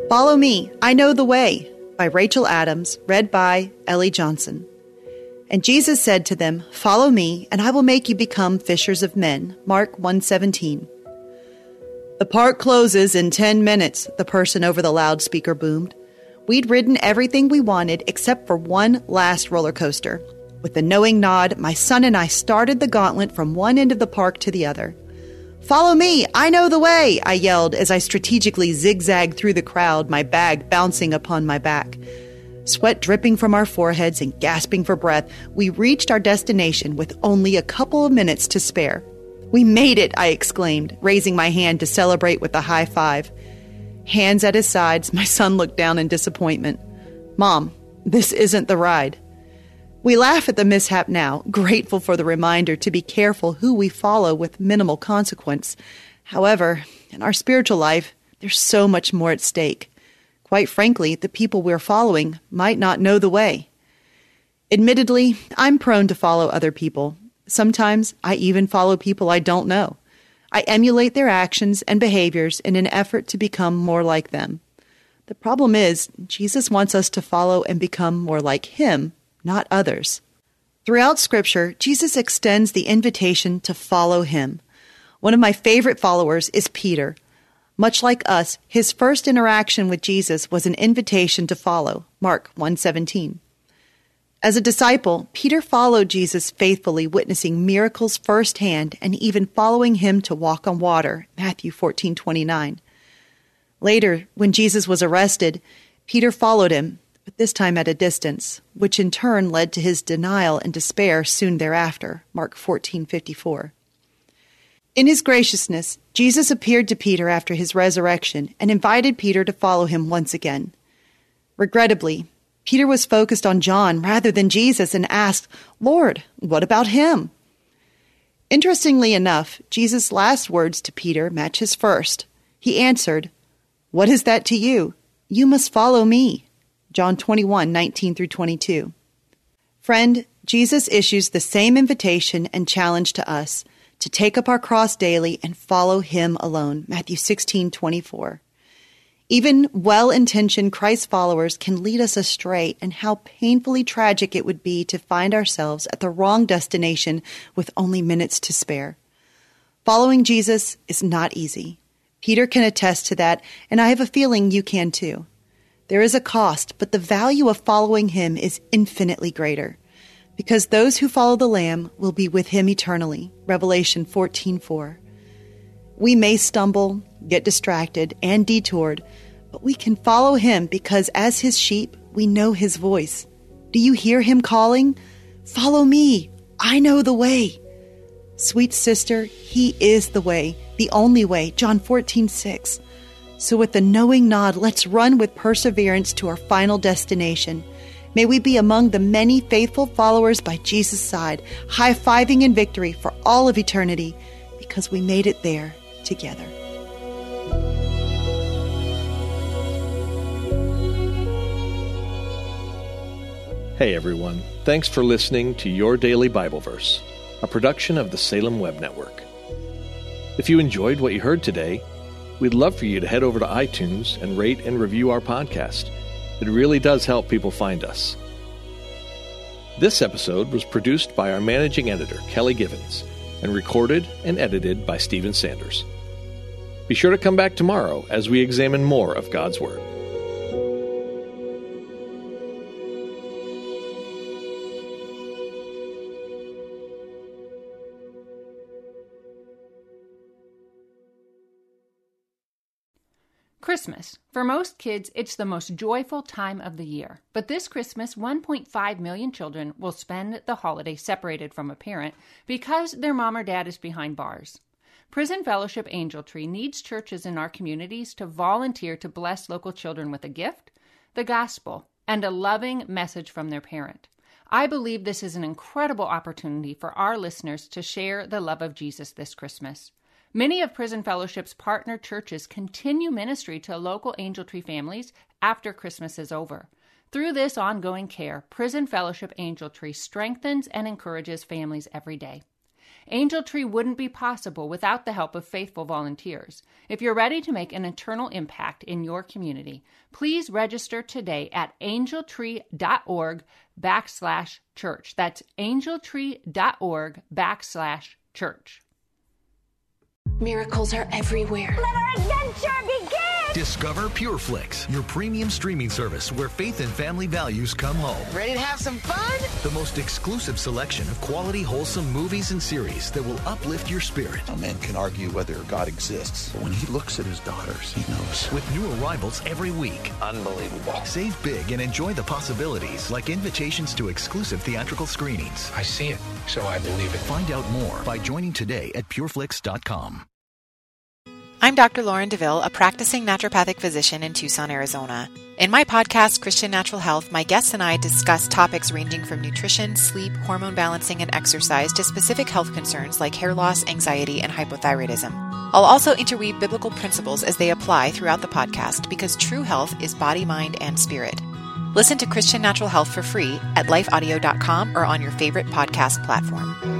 Follow Me, I Know the Way, by Rachel Adams, read by Ellie Johnson. And Jesus said to them, Follow me, and I will make you become fishers of men. Mark 1:17. The park closes in 10 minutes, the person over the loudspeaker boomed. We'd ridden everything we wanted except for one last roller coaster. With a knowing nod, my son and I started the gauntlet from one end of the park to the other. Follow me, I know the way, I yelled as I strategically zigzagged through the crowd, my bag bouncing upon my back. Sweat dripping from our foreheads and gasping for breath, we reached our destination with only a couple of minutes to spare. We made it, I exclaimed, raising my hand to celebrate with a high five. Hands at his sides, my son looked down in disappointment. Mom, this isn't the ride. We laugh at the mishap now, grateful for the reminder to be careful who we follow with minimal consequence. However, in our spiritual life, there's so much more at stake. Quite frankly, the people we're following might not know the way. Admittedly, I'm prone to follow other people. Sometimes I even follow people I don't know. I emulate their actions and behaviors in an effort to become more like them. The problem is, Jesus wants us to follow and become more like Him, not others. Throughout Scripture, Jesus extends the invitation to follow Him. One of my favorite followers is Peter. Much like us, his first interaction with Jesus was an invitation to follow, Mark 1:17. As a disciple, Peter followed Jesus faithfully, witnessing miracles firsthand and even following Him to walk on water, Matthew 14:29. Later, when Jesus was arrested, Peter followed Him, but this time at a distance, which in turn led to his denial and despair soon thereafter, Mark 14:54. In His graciousness, Jesus appeared to Peter after His resurrection and invited Peter to follow Him once again. Regrettably, Peter was focused on John rather than Jesus and asked, Lord, what about him? Interestingly enough, Jesus' last words to Peter match his first. He answered, What is that to you? You must follow me. John 21:19-22. Friend, Jesus issues the same invitation and challenge to us to take up our cross daily and follow Him alone. Matthew 16:24. Even well-intentioned Christ followers can lead us astray, and how painfully tragic it would be to find ourselves at the wrong destination with only minutes to spare. Following Jesus is not easy. Peter can attest to that, and I have a feeling you can too. There is a cost, but the value of following Him is infinitely greater, because those who follow the Lamb will be with Him eternally. Revelation 14:4. We may stumble, get distracted, and detoured, but we can follow Him because as His sheep, we know His voice. Do you hear Him calling? Follow me. I know the way. Sweet sister, He is the way, the only way. John 14:6. So with a knowing nod, let's run with perseverance to our final destination. May we be among the many faithful followers by Jesus' side, high-fiving in victory for all of eternity, because we made it there together. Hey everyone, thanks for listening to Your Daily Bible Verse, a production of the Salem Web Network. If you enjoyed what you heard today, we'd love for you to head over to iTunes and rate and review our podcast. It really does help people find us. This episode was produced by our managing editor, Kelly Givens, and recorded and edited by Stephen Sanders. Be sure to come back tomorrow as we examine more of God's Word. Christmas. For most kids, it's the most joyful time of the year. But this Christmas, 1.5 million children will spend the holiday separated from a parent because their mom or dad is behind bars. Prison Fellowship Angel Tree needs churches in our communities to volunteer to bless local children with a gift, the gospel, and a loving message from their parent. I believe this is an incredible opportunity for our listeners to share the love of Jesus this Christmas. Many of Prison Fellowship's partner churches continue ministry to local Angel Tree families after Christmas is over. Through this ongoing care, Prison Fellowship Angel Tree strengthens and encourages families every day. Angel Tree wouldn't be possible without the help of faithful volunteers. If you're ready to make an eternal impact in your community, please register today at angeltree.org/church. That's angeltree.org/church. Miracles are everywhere. Let our adventure begin! Discover PureFlix, your premium streaming service where faith and family values come home. Ready to have some fun? The most exclusive selection of quality, wholesome movies and series that will uplift your spirit. A man can argue whether God exists, but when he looks at his daughters, he knows. With new arrivals every week. Unbelievable. Save big and enjoy the possibilities, like invitations to exclusive theatrical screenings. I see it, so I believe it. Find out more by joining today at pureflix.com. I'm Dr. Lauren DeVille, a practicing naturopathic physician in Tucson, Arizona. In my podcast, Christian Natural Health, my guests and I discuss topics ranging from nutrition, sleep, hormone balancing, and exercise to specific health concerns like hair loss, anxiety, and hypothyroidism. I'll also interweave biblical principles as they apply throughout the podcast because true health is body, mind, and spirit. Listen to Christian Natural Health for free at lifeaudio.com or on your favorite podcast platform.